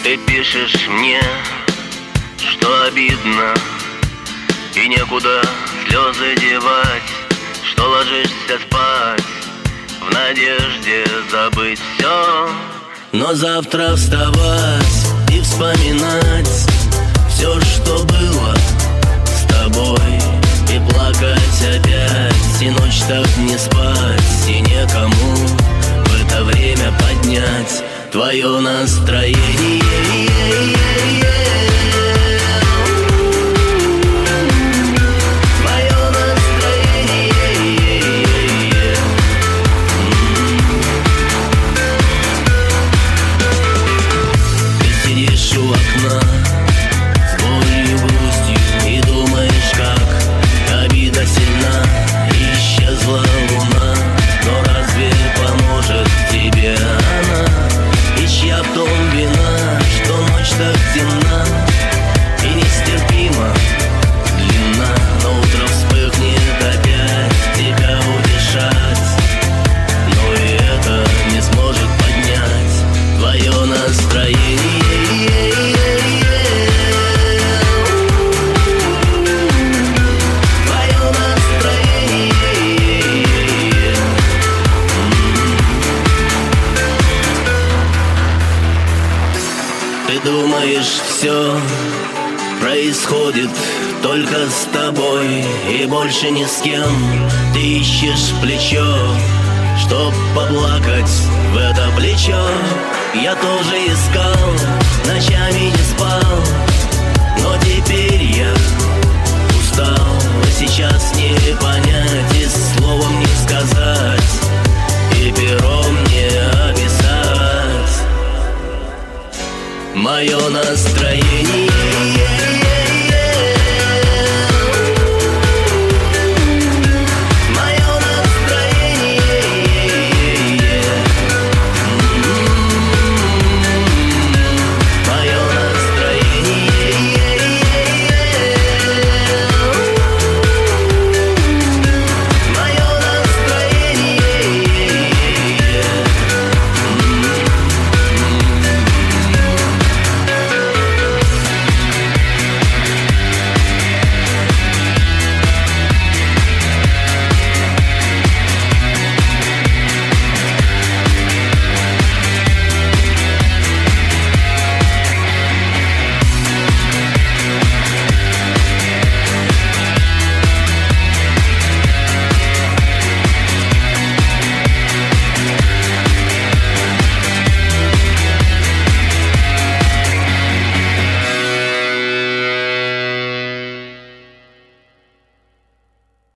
Ты пишешь мне, что обидно, и некуда слезы девать, что ложишься спать в надежде забыть все. Но завтра вставать и вспоминать все, что было с тобой, и плакать опять, и ночь так не спать, и некому в это время поднять твое настроение. У окна с болью и грустью, и думаешь, как обида сильна. Исчезла луна, но разве поможет тебе она? И чья в том вина, что ночь так темна и нестерпимо длинна? Но утро вспыхнет опять тебя утешать, но и это не сможет поднять твое настроение. Ты думаешь, все происходит только с тобой и больше ни с кем. Ты ищешь плечо, чтоб поплакать в это плечо. Я тоже искал, ночами не спал, но теперь я устал. А сейчас не понять и словом не сказать, и пером не описать мое настроение.